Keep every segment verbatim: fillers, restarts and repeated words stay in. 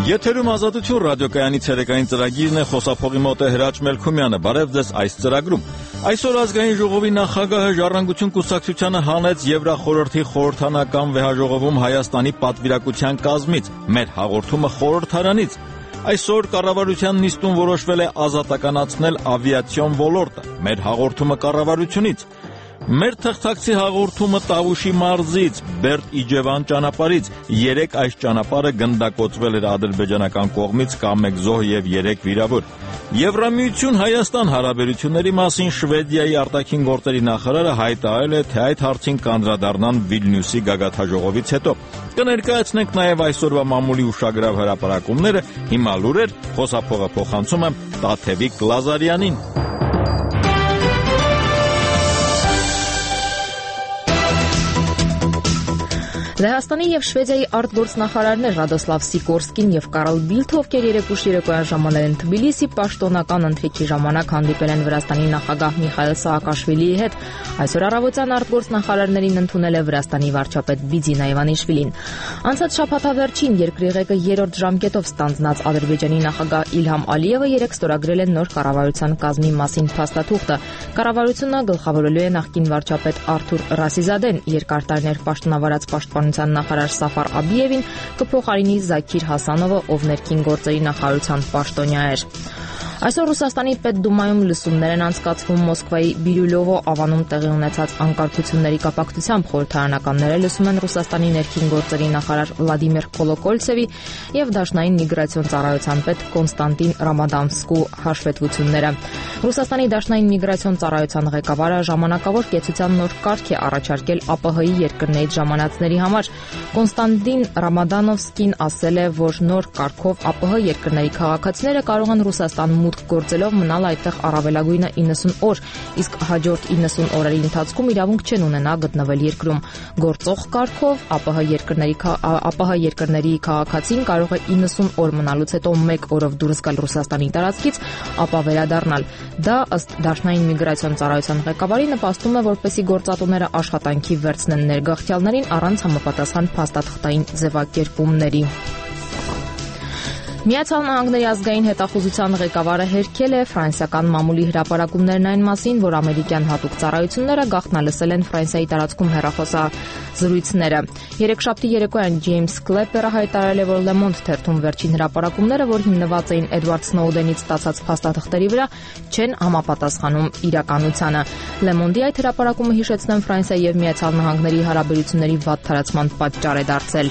Եթերում Ազատություն ռադիոկայանի ցերեկային ծրագիրն է, խոսափողի մոտ է Հրաչ Մելքումյանը։ Բարև ձեզ այս ծրագրում։ Այսօր ազգային ժողովի նախագահը Ժառանգություն կուսակցությանը հանեց Եվրախորհրդի խորհրդանական վեհաժողովում Հայաստանի պատվիրակության կազմից, մեր հաղորդումը խորհրդարանից։ Այսօր կառավարության նիստում որոշվել է ազատականացնել ավիացիոն ոլորտը, մեր հաղորդումը կառավարությունից։ Մեր թղթակցի հաղորդումը Տավուշի մարզից, Բերդ Իջևան ճանապարհից։ Երեք այս ճանապարհը գնդակոծվել էր ադրբեջանական կողմից, կա մեկ զոհ եւ երեք վիրավոր։ Եվրամիություն Հայաստան հարաբերությունների մասին Շվեդիայի արտաքին գործերի նախարարը հայտարարել է, թե այդ հարցին կանդրադառնան Վիլնյուսի գագաթնաժողովից հետո։ Կներկայացնենք նաեւ այսօրվա մամուլի ուշագրավ հրապարակումները, հիմա լուրեր, խոսափողը փոխանցում եմ Տաթևիկ Լազարյանին։ Լեհաստանի եւ Շվեդիայի արտգործնախարարներ Ռադոսլավ Սիկորսկին եւ Կարլ Բիլթ, ովքեր երեկույթ երեկոյան ժամաներ են Թբիլիսի, պաշտոնական ընթրիքի ժամանակ հանդիպել են Վրաստանի նախագահ Միխայել Սաակաշվիլիի հետ։ Այսօր առավոտյան արտգործնախարարներին ընդունել է Վրաստանի վարչապետ Բիձինա Իվանիշվիլին։ Անցած շաբաթավերջին երկրի ղեկը երրորդ ժամկետով ստանձնած Ադրբեջանի նախագահ Իլհամ Ալիևը երեք ստորագրել է նոր կառավարության կազմի մասին փաստաթուղթը։ Կառավարությունը գլխավորելու է նախկին վարչապետ Արթուր Ռասիզադեն, երկար տարիներ պաշտոնավարած պաշտպանության նախարար Սաֆար Աբիևին կփոխարինի Զաքիր Հասանովը, ով ներքին գործերի նախարարության պաշտոնյա էր։ Այսօր Ռուսաստանի Պետդումայում լսումներ են անցկացվում Մոսկվայի Բիրյուլովո ավանում տեղի ունեցած անկարգությունների կապակցությամբ։ Խորհրդարանականները լսում են Ռուսաստանի ներքին գործերի նախարար Վլադիմիր Կոլոկոլցևի եւ Դաշնային միգրացիոն ծառայության պետ Կոնստանտին Ռամադանսկու հաշվետվությունները։ Ռուսաստանի Դաշնային միգրացիոն ծառայության ղեկավարը ժամանակավոր կեցության նոր կարգ է առաջարկել ԱՊՀ-ի երկրներից ժամանածների համար։ Կոնստանտին Ռամադանովսկին ասել է, որ նոր կարգով ԱՊՀ երկրների քաղաքացիները կարող են Ռուսաստան մուտք գործելով մնալ այդտեղ առավելագույնը իննսուն օր, իսկ հաջորդ իննսուն օրերի ընթացքում իրավունք չեն ունենա գտնվել երկրում։ Գործող կարգով ԱՊՀ երկրների ԱՊՀ երկրների քաղաքացին կարող է իննսուն օր մնալուց հետո մեկ օրով դուրս գալ Ռուսաստանի տարածքից, ապա վերադառնալ։ Դա ըստ Դաշնային միգրացիոն ծառայության ղեկավարի նպաստում է, որպեսզի գործատուները աշխատանքի վերցնեն ներգաղթյալներին առանց համապատասխան փաստաթղթային ձևակերպումների։ Միացյալ Նահանգների ազգային հետախուզության ղեկավարը հերքել է ֆրանսիական մամուլի հրապարակումներն այն մասին, որ ամերիկյան հատուկ ծառայությունները գաղտնալսել են Ֆրանսիայի տարածքում հեռախոսազրույցները։ Երեքշաբթի երեկոյան Ջեյմս Քլեպերը հայտարարել է, որ Le Monde թերթում վերջին հրապարակումները, որ հիմնված էին Էդվարդ Սնոուդենից ստացած փաստաթղթերի վրա, չեն համապատասխանում իրականությանը։ Le Monde-ի այդ հրապարակումը, հիշեցնեմ, Ֆրանսիայի եւ Միացյալ Նահանգների հարաբերությունների վատ թարացման պատճառ է դարձել։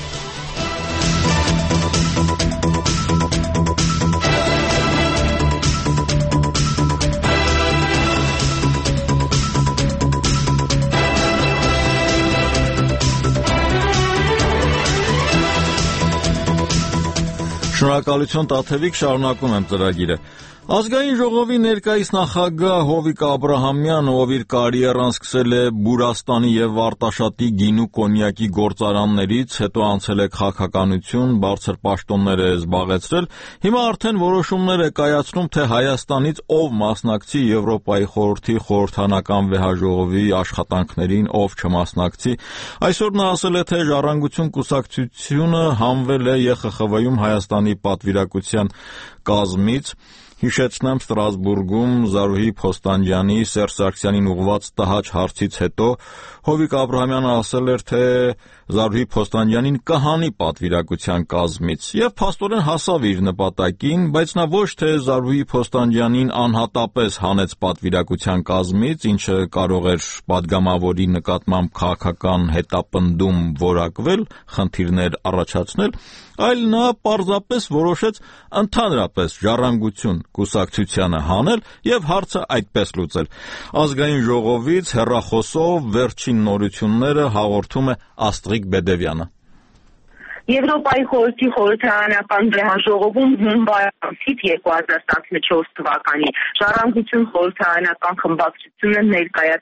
Շնորհակալություն Տաթևիկ, շարունակում եմ ծրագիրը։ Ազգային ժողովի ներկայիս նախագահ Հովիկ Աբրահամյանը, ով իր կարիերան սկսել է Բուրաստանի եւ Արտաշատի գինու կոնյակի գործարաններից, հետո անցել է քաղաքականություն, բարձր պաշտոններ է զբաղեցրել, հիմա արդեն որոշումներ է կայացնում, թե Հայաստանից ով մասնակցի Եվրոպայի խորհրդի խորհրդանական վեհաժողովի աշխատանքներին, ով չմասնակցի։ Այսօր նա ասել է, թե Ժառանգություն կուսակցությունը հանվել է ԵԽԽՎ-ում Հայաստանի պատվիրակության կազմից։ Հիշեցնեմ, Ստրասբուրգում Զարուհի Փոստանջյանի, Սերժ Սարգսյանին ուղղված տհաճ հարցից հետո Հովիկ Աբրահամյանը ասել էր, թե Զարուհի Փոստանջյանին կհանի պատվիրակության կազմից, եւ փաստորեն հասավ իր նպատակին, բայց նա ոչ թե Զարուհի Փոստանջյանին անհատապես հանեց պատվիրակության կազմից, ինչը կարող էր падգամավորի նկատմամբ քաղաքական հետապնդում որակվել, խնդիրներ առաջացնել, այլ նա պարզապես որոշեց ընդհանրապես Ժառանգություն կուսակցությանը հանել եւ հարցը այդպես լուծել։ Ազգային ժողովից հեռախոսով վերջին նորությունները հաղորդում է Աստղիկ Բեդևյանը։ Եվրոպայի խորհրդի խորհրդարանական վեհաժողովում հունվար ամսից երկու հազար տասնչորս թվականի Ժառանգություն խորհրդարանական խմբակցությունը ներկայացված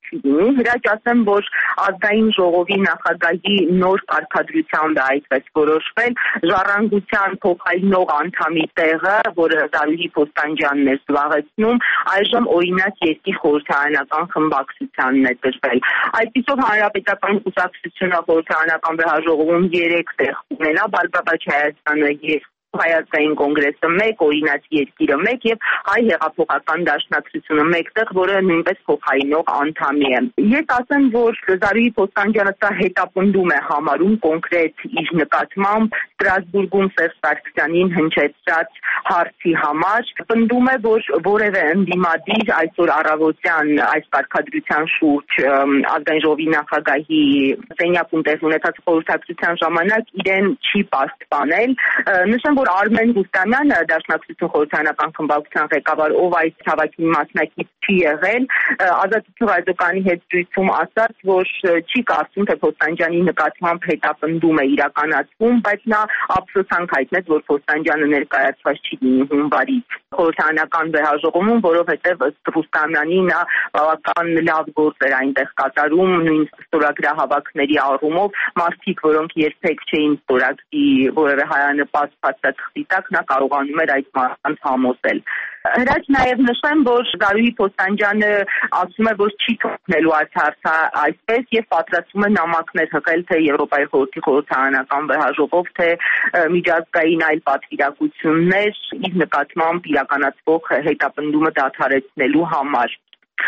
չի լինի։ Հրաչ ասեմ, որ ազգային ժողովի նախագահի նոր կարգադրությամբ է այդպես որոշվել, ժառանգության փոխարինող անդամի տեղը, որը Զարուհի Փոստանջյանն էր զբաղեցնում, այժմ օրինակ երկիր խորհրդարանական խմբակցությանն է տրվել։ Այդպիսով հանրապետական կուսակցությունը խորհրդարանական վեհաժողովում երեք տեղ ունենա, Բարգավաճ Հայաստանը երկու, Հայաստային կոնգրեսը մեկ, օրինաց երկիրը մեկ եւ հայ հեղափոխական դաշնակցությունը մեկտեղ, որը նույնպես փոխարինող անդամի է։ Ես ասեմ, որ Զարուհի Փոստանջյանը սա հետապնդում է համարում կոնկրետ իր նկատմամբ Ստրասբուրգում Սերժ Սարգսյանին հնչեցրած հարցի համար, պնդում է, որ որևէ ընդդիմադիր այսօր առավոտյան այս կարգադրության շուրջ ազգային ժողովի նախագահի սենյակում տեղ ունեցած խորհրդակցության ժամանակ իրեն չի պաշտպանել։ Նշեմ, որ Արմեն Ռուստամյանը, Դաշնակցություն խորհրդարանական խմբակցության ղեկավար, ով այս հավաքին մասնակից չի եղել, Ազատություն ռադիոկայանի հետ զրույցում ասաց, որ չի կարծում, թե Փոստանջյանի նկատմամբ հետապնդում է իրականացվում, բայց նա ափսոսանք հայտնեց, որ Փոստանջյանը ներկայացված չի լինի հունվարից խորհրդարանական վեհաժողովում, որովհետև ըստ Ռուստամյանի նա բավական լավ գործ էր այնտեղ կատարում, նույնիսկ ստորագրահավաքների առումով, մարդիկ, որոնք երբեք չէին ստորագրի որևէ հայանպաստ փաստաթղթի տակ, նա կարողանում էր այդ մարդկանց համոզել։ Հրաչ նաև նշեմ, որ Զարուհի Փոստանջյանը ասում է, որ չի թողնելու այս հարցը այսպես եւ պատրաստվում է նամակներ հղել թե Եվրոպայի խորհրդի խորհրդարանական վեհաժողով, թե միջազգային այլ պատվիրակություններ իր նկատմամբ իրականացվող հետապնդումը դադարեցնելու համար։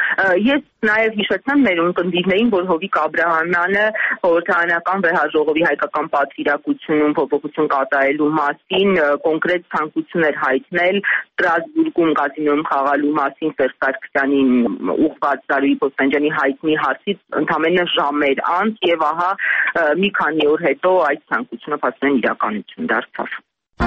Ես նաև հիշեցնեմ մեր ունկնդիրներին, որ Հովիկ Աբրահամյանը խորհրդարանական վեհաժողովի հայկական պատվիրակությունում փոփոխություն կատարելու մասին կոնկրետ ցանկություն էր հայտնել Ստրասբուրգում կազինոյում խաղալու մասին Սերժ Սարգսյանին ուղղված Զարուհի Փոստանջյանի հայտնի հարցից ընդամենը ժամեր անց եւ ահա մի քանի օր հետո այդ ցանկությունը փաստորեն իրականություն դարձավ։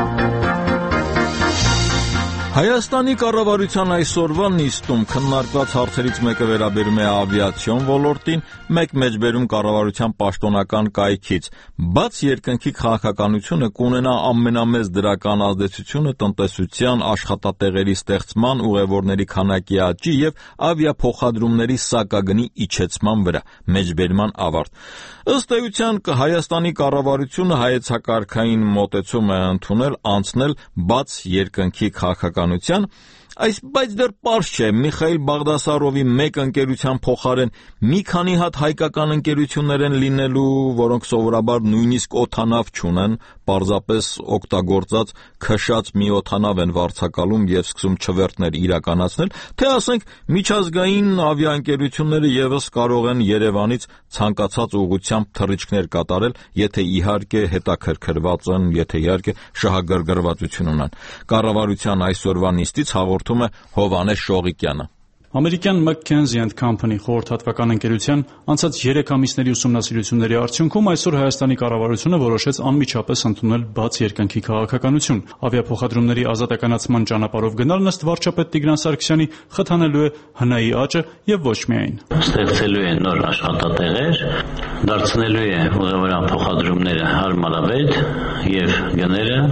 Հայաստանի կառավարության այսօրվա նիստում քննարկված հարցերից մեկը վերաբերում է ավիացիոն ոլորտին, մեկ մեջբերում կառավարության պաշտոնական կայքից։ Բաց երկնքի քաղաքականությունը կունենա ամենամեծ դրական ազդեցությունը տնտեսության, աշխատատեղերի ստեղծման, ուղևորների քանակի աճի եւ ավիափոխադրումների սակագնի իջեցման վրա։ Մեջբերման ավարտ։ Ըստ էության Հայաստանի կառավարությունը հայեցակարգային մոտեցում է ընդունել անցնել բաց երկնքի քաղաքականության, այս բայց դեռ պարզ չէ Միխայիլ Բաղդասարովի մեկ ընկերության փոխարեն մի քանի հատ հայկական ընկերություններ են լինելու, որոնք սովորաբար նույնիսկ օդանավ չունեն, պարզապես օգտագործած քշած մի օդանավ են վարձակալում եւ սկսում չվերթներ իրականացնել, թե ասենք միջազգային ավիաընկերությունները եւս կարող են Երևանից ցանկացած ուղղությամբ թռիչքներ կատարել, եթե իհարկե հետաքրքրված են, եթե իհարկե շահագրգռվածություն ունեն։ Կառավարության այսօրվա նիստից հաղորդում է Հովհաննես Շողիկյանը։ Ամերիկյան McKinsey and Company խորհրդատվական ընկերության անցած երեք ամիսների ուսումնասիրությունների արդյունքում այսօր Հայաստանի կառավարությունը որոշեց անմիջապես ընդունել բաց երկնքի քաղաքականություն։ Ավիափոխադրումների ազատականացման ճանապարհով գնալն ըստ վարչապետ Տիգրան Սարգսյանի խթանելու է հնայի աճը եւ ոչ միայն։ Ստեղծելու է նոր աշխատատեղեր, դարձնելու է ուղևորական փոխադրումները հարմարավետ եւ գները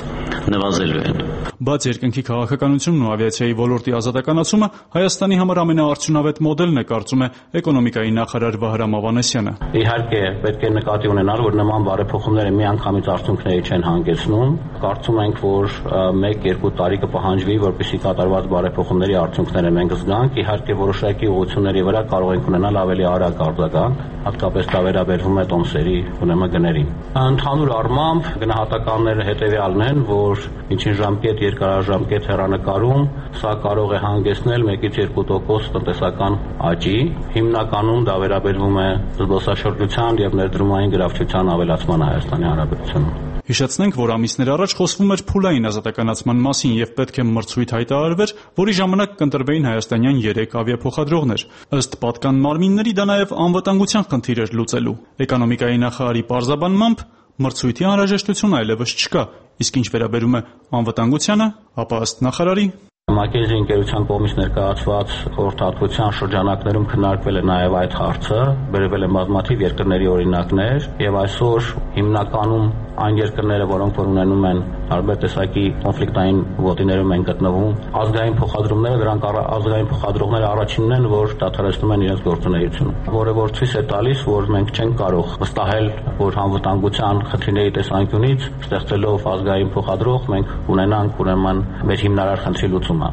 նվազելու են։ Բաց երկնքի քաղաքականությունն ու ավիացիայի ոլորտի ազատականացումը Հայաստանի համար ամենաարդյունավետ մոդելն է, կարծում է էկոնոմիկայի նախարար Վահրամ Ավանեսյանը։ Իհարկե, պետք է նկատի ունենալ, որ նման բարեփոխումները միանգամից արդյունքների չեն հանգեցնում։ Կարծում ենք, որ մեկ-երկու տարի կպահանջվի, որպեսզի կատարված բարեփոխումների արդյունքները մենք զգանք։ Իհարկե, որոշակի ուղղությունների վրա կարող ենք ունենալ ավելի արագ արձագանք, հատկապես դա վերաբերվում է տոմսերի ուրեմն գներին։ Ընդհանուր առմամբ գնահատականները հետևյալն են, որ ինչին ժամկետ երկարաժամկետ հեռանկարում սա կարող է հանգեցնել մեկից երկու տոկոս տնտեսական աճի, հիմնականում դա վերաբերվում է զբոսաշրջության եւ ներդրումային գրավչության ավելացմանը Հայաստանի Հանրապետությունում։ Հիշեցնենք, որ ամիսներ առաջ խոսվում էր փուլային ազատականացման մասին եւ պետք է մրցույթ հայտարարվեր, որի ժամանակ կընտրվեին հայաստանյան երեք ավիափոխադրողներ։ Ըստ պատկան մարմինների դա նաեւ անվտանգության խնդիր էր լուծելու։ Էկոնոմիկայի նախարարի պարզաբանմամբ մրցույթի անհրաժեշտություն այլևս չկա, իսկ ինչ վերաբերում է անվտանգությանը, ապա ըստ նախարարի McKinsey ընկերության կողմից ներկայացված խորհրդատվության շրջանակներում քննարկվել է նաև այդ հարցը, բերվել են բազմաթիվ երկրների օրինակներ եւ այսօր հիմնականում այն երկրները, որոնք որ ունենում են տարբեր տեսակի կոնֆլիկտային գոտիներում են գտնվում, ազգային փոխադրումները, դրանք ազգային փոխադրողները առաջինն են, որ դադարեցնում են իրենց գործունեությունը, որը որ ցույց է տալիս, որ մենք չենք կարող վստահել, որ անվտանգության խնդիրների տեսանկյունից ստեղծելով ազգային փոխադրող մենք ունենանք ուրեմն մեր հիմնարար խնդրի լուծումը։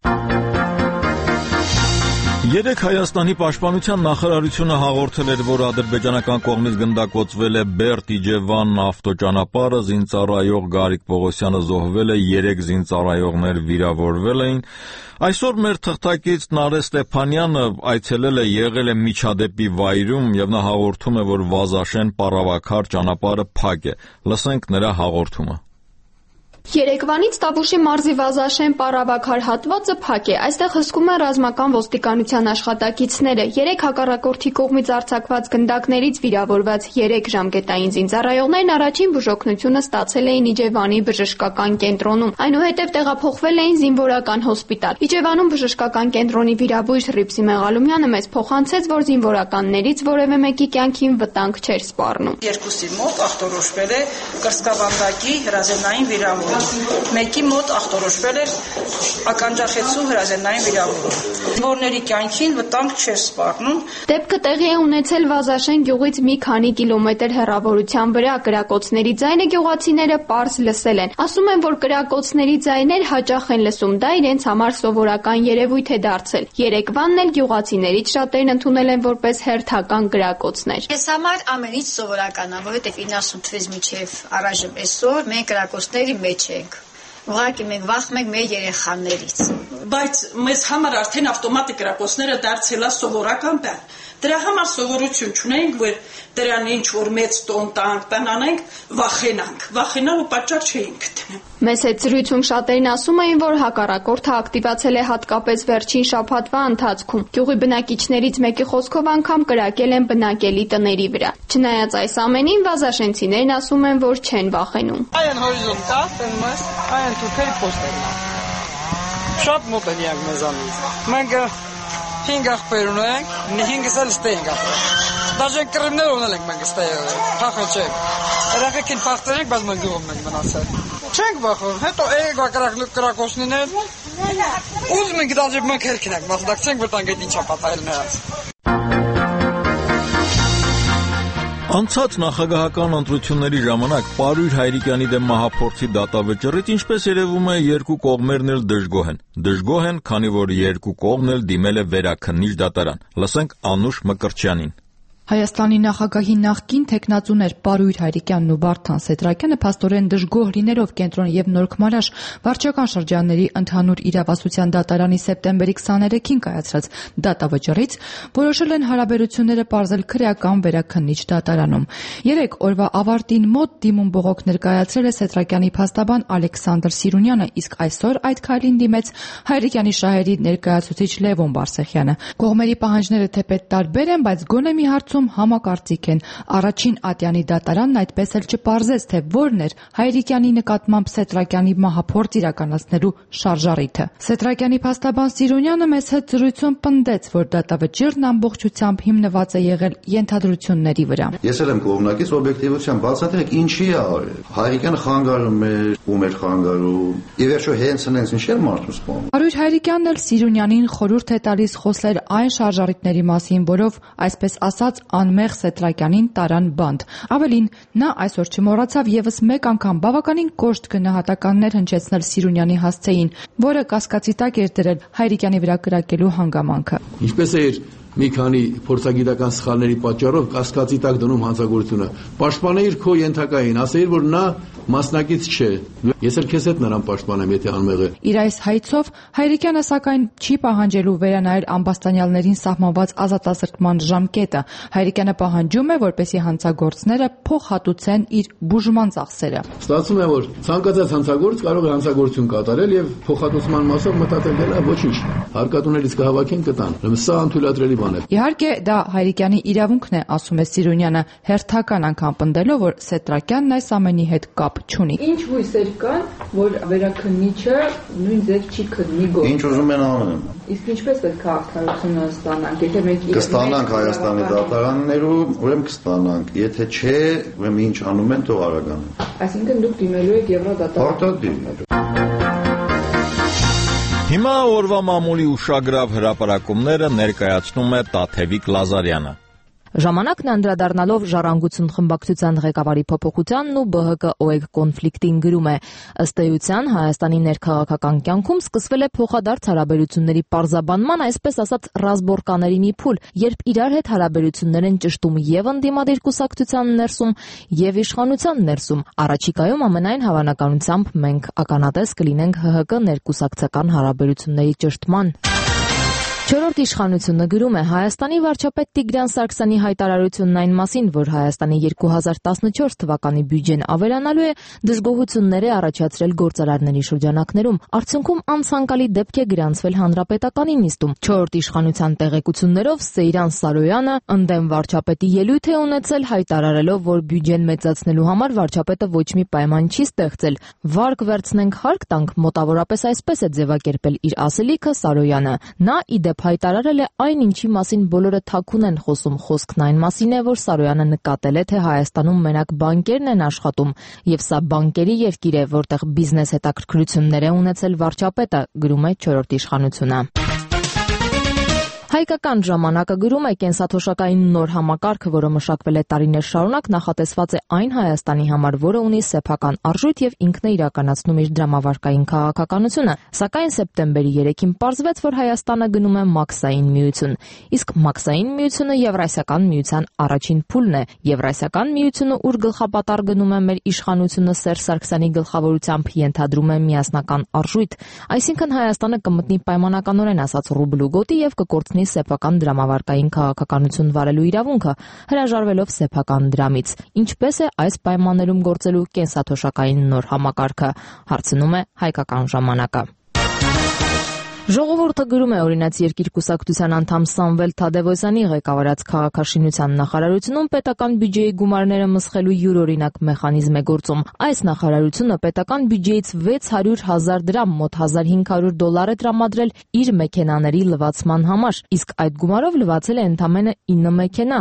Երեք Հայաստանի պաշտպանության նախարարությունը հաղորդել էր, որ ադրբեջանական կողմից գնդակոծվել է Բերդ-Իջևան ավտոճանապարհը, զինծառայող Գարիկ Պողոսյանը զոհվել է, երեք զինծառայողներ վիրավորվել էին։ Այսօր մեր թղթակից Նարէ Ստեփանյանը այցելել է, եղել է միջադեպի վայրում եւ նա հաղորդում է, որ Վազաշեն-Պարավաքար ճանապարհը փակ է։ Լսենք նրա հաղորդումը։ Երեկվանից Տավուշի մարզի Վազաշեն-Պարավաքար հատվածը փակ է։ Այստեղ հսկում են ռազմական ոստիկանության աշխատակիցները։ Երեք հակառակորդի կողմից արձակված գնդակներից վիրավորված երեք ժամկետային զինծառայողներն առաջին բուժօգնությունը ստացել էին Իջևանի բժշկական կենտրոնում, այնուհետև տեղափոխվել էին զինվորական հոսպիտալ։ Իջևանում բժշկական կենտրոնի վիրաբույժ Ռիփսի Մեղալումյանը մեզ փոխանցեց, որ զինվորականներից որևէ մեկի կյանքին վտանգ չէր սպառնում։ Երկուսի մոտ ախտորոշվել է կրծքավանդակի հրազենային վիրավորում։ Մեկի մոտ ախտորոշվել էր ականջախեցու հրազենային վիրավորում։ Զինվորների կյանքին վտանգ չէր սպառնում։ Դեպքը տեղի է ունեցել Վազաշեն գյուղից մի քանի կիլոմետր հեռավորության վրա։ Կրակոցների ձայնը գյուղացիները պարզ լսել են։ Ասում են, որ կրակոցների ձայներ հաճախ են լսում, դա իրենց համար սովորական երևույթ է դարձել։ Երեկվանն էլ գյուղացիներից շատերն ընդունել են որպես հերթական կրակոցներ։ Ես համար ամեն ինչ սովորական է, որովհետև իննասուն թվից մինչև առայժմ այսօր մենք կրակոցների մեջ ենք։ Ուղղակի մենք վախում ենք մեր երեխաներից։ Բայց մեզ համար արդեն ավտոմատիկ կրակոցները դարձել է սովորական բան։ Դրա համար սովորություն չունենք, որ դրան ինչ որ մեծ տոն տանք, բան անենք, վախենանք։ Վախենալու պատճառ չէինք գտնում։ Մեզ հետ զրույցում շատերն ասում էին, որ հակառակորդը ակտիվացել է հատկապես վերջին շաբաթվա ընթացքում։ Գյուղի բնակիչներից մեկի խոսքով անգամ կրակել են բնակելի տների վրա։ Չնայած այս ամենին, վազաշենցիներն ասում են, որ չեն վախենում։ Այն հորիզոն կա, տենում ես, այն թուրքերի պոստերն է։ Շատ մոտ են իրանք մեզանից։ Մենք հինգ աղբեր ունենք, հինգս էլ ստե ենք աղբեր։ Դաժե կռիվներ ունել ենք մենք ստե, փախը չէ։ Երեխեքին փախտել ենք, բայց մենք գյուղում ենք մնացել։ Չենք վախում, հետո էգա կրակոցնիներ, ուզում ենք դաժե մենք հերքինենք, մասնակցենք, որ տանք այդ ինչա պատահել նրանց։ Անցած նախագահական ընտրությունների ժամանակ Պարույր Հայրիկյանի դեմ մահափորձի դատավճռից ինչպես երևում է երկու կողմերն էլ դժգոհ են։ Դժգոհ են, քանի որ երկու կողմն էլ դիմել է վերաքննիչ դատարան։ Լսենք Անուշ Մկրտչյանին։ Հայաստանի նախագահի նախկին թեկնածուներ Պարույր Հայրիկյանն ու Վարդան Սեդրակյանը փաստորեն դժգոհ լինելով Կենտրոն եւ Նորքմարաշ վարչական շրջանների ընդհանուր իրավասության դատարանի սեպտեմբերի քսաներեքին կայացրած դատավճռից որոշել են հարաբերությունները պարզել քրեական վերաքննիչ դատարանում։ Երեք օրվա ավարտին մոտ դիմում բողոք ներկայացրել է Սեդրակյանի փաստաբան Ալեքսանդր Սիրունյանը, իսկ այսօր այդ քայլին դիմեց Հայրիկյանի շահերի ներկայացուցիչ Լևոն Բարսեղյանը։ Կողմերի պահանջները թեպետ տարբեր են, բայց գոնե մի հարց համակարծիք են։ Առաջին ատյանի դատարանն այդպես էլ չպարզեց, թե որն էր Հայրիկյանի նկատմամբ Սեդրակյանի մահափորձ իրականացնելու շարժառիթը։ Սեդրակյանի փաստաբան Սիրունյանը մեզ հետ զրույցում պնդեց, որ դատավճիռն ամբողջությամբ հիմնված է եղել ենթադրությունների վրա։ Ես էլ եմ կողմնակից օբյեկտիվության բացատրեք ինչի է արել։ Հայրիկյանը խանգարում էր, ում էր խանգարում։ Եվ վերջո հենց հենց ինչի էր մարդու սպանում։ Պարույր Հայրիկյանն էլ Սիրունյանին խորհուրդ է տալիս խոսել այն շարժառիթների մասին, որով, այսպես ասած, անմեղ Սեդրակյանին տարան բանդ։ Ավելին, նա այսօր չմոռացավ եւս մեկ անգամ բավականին կոշտ գնահատականներ հնչեցնել Սիրունյանի հասցեին, որը կասկածի տակ էր դրել Հայրիկյանի վրա կրակելու հանգամանքը։ Ինչպես էր մի քանի փորձագիտական սխալների պատճառով կասկածի տակ դնում հանցագործությունը։ Պաշտպանեիր քո ենթակային, ասեիր, որ նա մասնակից չէ։ Ես էլ քեզ հետ նրան պաշտպանեմ, եթե անմեղ է։ Իր այս հայցով Հայրիկյանը սակայն չի պահանջելու վերանայել ամբաստանյալներին սահմանված ազատազրկման ժամկետը։ Հայրիկյանը պահանջում է, որպեսզի հանցագործները փոխհատուցեն իր բուժման ծախսերը։ Ստացվում է, որ ցանկացած հանցագործ կարող է հանցագործություն կատարել եւ փոխհատուցման մասով մտածել դելա ոչինչ։ Հարկատուներից կհավաքեն կտան։ Սա անթույլատրելի բան է։ Իհարկե, դա Հայրիկյանի իրավունքն է, ասում է Սիրունյանը, հերթական անգամ պնդելով, որ Սեդրակյանն այս ամենի հետ կապ կապ չունի։ Ինչ հույսեր կան, որ վերաքննիչը նույն ձև չի քննի գործ։ Ինչ ուզում են անում։ Իսկ ինչպես պետք է արդարությունը ստանանք, եթե մենք կստանանք Հայաստանի դատարաններում, ուրեմն կստանանք, եթե չէ, ուրեմն ինչ անում են, թող արագանան։ Այսինքն դուք դիմելու եք Եվրոդատարան։ Արտադիմելու։ Հիմա օրվա մամուլի ուշագրավ հրապարակումները ներկայացնում է Տաթևիկ Լազարյանը։ Ժամանակն անդրադառնալով Ժառանգություն խմբակցության ղեկավարի փոփոխությանն ու B H K O E G կոնֆլիկտին գրում է. ըստ էության Հայաստանի ներքաղաքական կյանքում սկսվել է փոխադարձ հարաբերությունների պարզաբանման, այսպես ասած, ռազմորկաների մի փուլ, երբ իրար հետ հարաբերություններ են ճշտում եւ ընդդիմադիր կուսակցության ներսում եւ իշխանության ներսում։ Առաջիկայում ամենայն հավանականությամբ մենք ականատես կլինենք H H K ներկուսակցական հարաբերությունների ճշտման։ Չորրորդ իշխանությունը գրում է. Հայաստանի վարչապետ Տիգրան Սարգսյանի հայտարարությունն այն մասին, որ Հայաստանի երկու հազար տասնչորս թվականի բյուջեն ավելանալու է, դժգոհություններ է առաջացրել գործարարների շրջանակներում։ Արդյունքում անցանկալի դեպք է գրանցվել հանրապետականի նիստում։ Չորրորդ իշխանության տեղեկություններով Սեյրան Սարոյանը ընդդեմ վարչապետի ելույթ է ունեցել, հայտարարելով, որ բյուջեն մեծացնելու համար վարչապետը ոչ մի պայման չի ստեղծել։ Վարկ վերցնենք, հարկ տանք, մոտավորապես այսպես է ձևակերպել իր ասելիքը Սարոյանը։ Նա իդեպ հայտարարել է այն, ինչի մասին բոլորը թաքուն են խոսում։ Խոսքն այն մասին է, որ Սարոյանը նկատել է, թե Հայաստանում մենակ բանկերն են աշխատում, եւ սա բանկերի երկիր է, որտեղ բիզնես հետաքրքրություններ է ունեցել վարչապետը, գրում է չորրորդ իշխանությունը։ Հայկական ժամանակը գրում է կենսաթոշակային նոր համակարգը, որը մշակվել է տարիներ շարունակ, նախատեսված է այն Հայաստանի համար, որը ունի սեփական արժույթ եւ ինքն է իրականացնում իր դրամավարկային քաղաքականությունը։ Սակայն սեպտեմբերի երեքին պարզվեց, որ Հայաստանը գնում է մաքսային միություն։ Իսկ մաքսային միությունը Եվրասիական միության առաջին փուլն է։ Եվրասիական միությունը, ուր գլխապատառ գնում է մեր իշխանությունը Սերժ Սարգսյանի գլխավորությամբ, ենթադրում է միասնական արժույթ։ Այսինքն Հայաստանը կմտնի պայմանականորեն ասած ռուբլու գոտի եւ կկորցնի սեփական դրամավարկային քաղաքականություն վարելու իրավունքը, հրաժարվելով սեփական դրամից։ Ինչպես է այս պայմաններում գործելու կենսաթոշակային նոր համակարգը, հարցնում է Հայկական ժամանակը։ Ժողովուրդը գրում է օրինաց երկիր կուսակցության անդամ Սամվել Թադևոսյանի ղեկավարած քաղաքաշինության նախարարությունում պետական բյուջեի գումարները մսխելու յուրօրինակ մեխանիզմ է գործում։ Այս նախարարությունը պետական բյուջեից վեց հարյուր հազար դրամ, մոտ հազար հինգ հարյուր դոլար է տրամադրել իր մեքենաների լվացման համար, իսկ այդ գումարով լվացել է ընդամենը ինը մեքենա։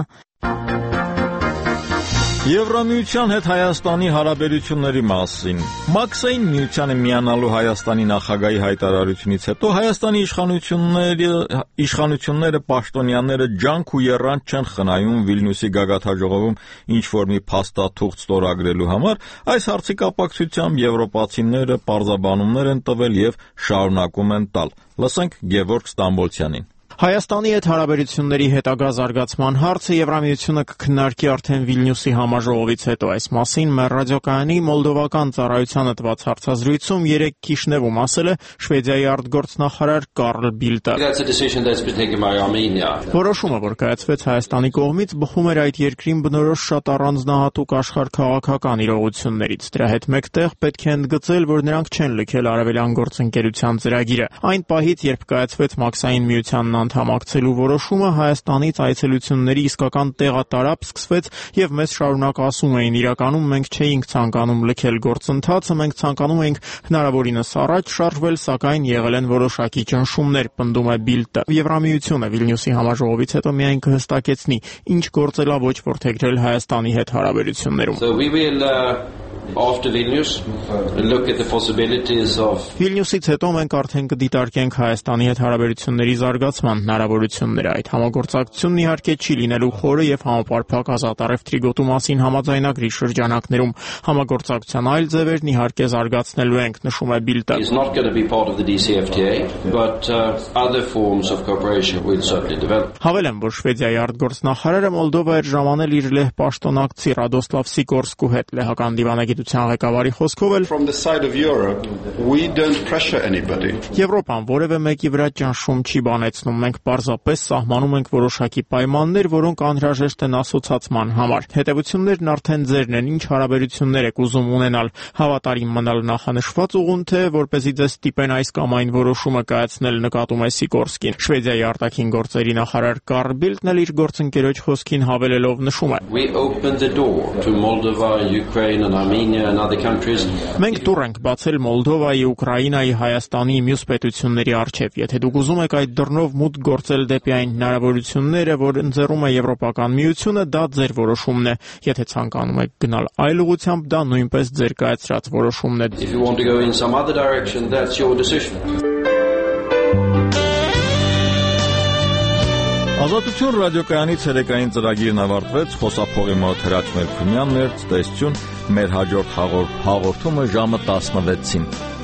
Եվրամիության հետ Հայաստանի հարաբերությունների մասին։ Մաքսային միությանը միանալու Հայաստանի նախագահի հայտարարությունից հետո Հայաստանի իշխանությունները իշխանությունները պաշտոնյաները ջանք ու եռանդ չեն խնայում Վիլնյուսի գագաթաժողովում ինչ-որ մի փաստաթուղթ ստորագրելու համար, այս հարցի կապակցությամբ եվրոպացիները պարզաբանումներ են տվել եւ շարունակում են տալ։ Լսենք Գևորգ Ստամբոլցյանին։ Հայաստանի հետ հարաբերությունների հետագա զարգացման հարցը Եվրամիությունը կքննարկի արդեն Վիլնյուսի համաժողովից հետո։ Այս մասին մեր ռադիոկայանի մոլդովական ծառայությանը տված հարցազրույցում երեկ Քիշնևում ասել է Շվեդիայի արտգործնախարար Կարլ Բիլտը։ Որոշումը, որ կայացվեց Հայաստանի կողմից, բխում էր այդ երկրին բնորոշ շատ առանձնահատուկ աշխարհքաղաքական իրողություններից։ Դրա հետ մեկտեղ պետք է ընդգծել, որ նրանք չեն լքել արևելյան գործընկերության ծրագիրը։ Այն պահից, երբ կայացվեց Մաքսային միությանն անդամակցելու որոշումը, Հայաստանից այցելությունների իսկական տեղատարապ սկսվեց եւ մեզ շարունակ ասում էին իրականում մենք չէինք ցանկանում լքել գործընթացը, մենք ցանկանում էինք հնարավորինս առաջ շարժվել, սակայն եղել են որոշակի ճնշումներ, պնդում է Բիլտը։ Եվրամիությունը Վիլնյուսի համաժողովից հետո միայն կհստակեցնի, ինչ գործելավոճ որդեգրել Հայաստանի հետ հարաբերություններում։ So we will uh... After Vilnius, look at the possibilities of Վիլնյուսից հետո մենք արդեն կդիտարկենք Հայաստանի հետ հարաբերությունների զարգացման հնարավորությունները։ Այդ համագործակցությունն իհարկե չի լինելու խորը եւ համապարփակ ազատարևտրի գոտու մասին համաձայնագրի շրջանակներում։ Համագործակցության այլ ձևերն իհարկե զարգացնելու ենք, նշում է Բիլտը։ It's not going to be part of the D C F T A, but uh, other forms of cooperation will certainly develop. Հավելեմ, որ Շվեդիայի արտգործնախարարը Մոլդովա էր ժամանել իր լեհ պաշտոնակցի Ռադոսլավ Սիկորսկու հետ լեհական դիվանագիտության ղեկավարի խոսքով էլ From the side of Europe, we don't pressure anybody. Եվրոպան որևէ մեկի վրա ճնշում չի բանեցնում, մենք պարզապես սահմանում ենք որոշակի պայմաններ, որոնք անհրաժեշտ են ասոցացման համար։ Հետևություններն արդեն ձերն են, ինչ հարաբերություններ եք ուզում ունենալ, հավատարիմ մնալ նախանշված ուղուն, թե որպեսզի ձեզ ստիպեն այս կամ այն որոշումը կայացնել, նկատում է Սիկորսկին։ Շվեդիայի արտաքին գործերի նախարար Կարլ Բիլտն էլ իր գործընկերոջ խոսքին հավելելով նշում է. We opened the door to Moldova, Ukraine and Armenia Armenia and other countries. Մենք տուր ենք բացել Մոլդովայի, Ուկրաինայի, Հայաստանի մյուս պետությունների առջև։ Եթե դուք ուզում եք այդ դռնով մուտք գործել դեպի այն հնարավորությունները, որ ընձեռում է Եվրոպական միությունը, դա ձեր որոշումն է։ Եթե ցանկանում եք գնալ այլ ուղղությամբ, դա նույնպես ձեր կայացրած որոշումն է։ If you want to go in some other direction, that's your decision. Ազատություն ռադիոկայանի ցերեկային ծրագիրն ավարտվեց, խոսափողի մոտ Հրաչ Մելքումյանն էր, ցտեսություն, մեր հաջորդ հաղորդումը ժամը տասնվեցին։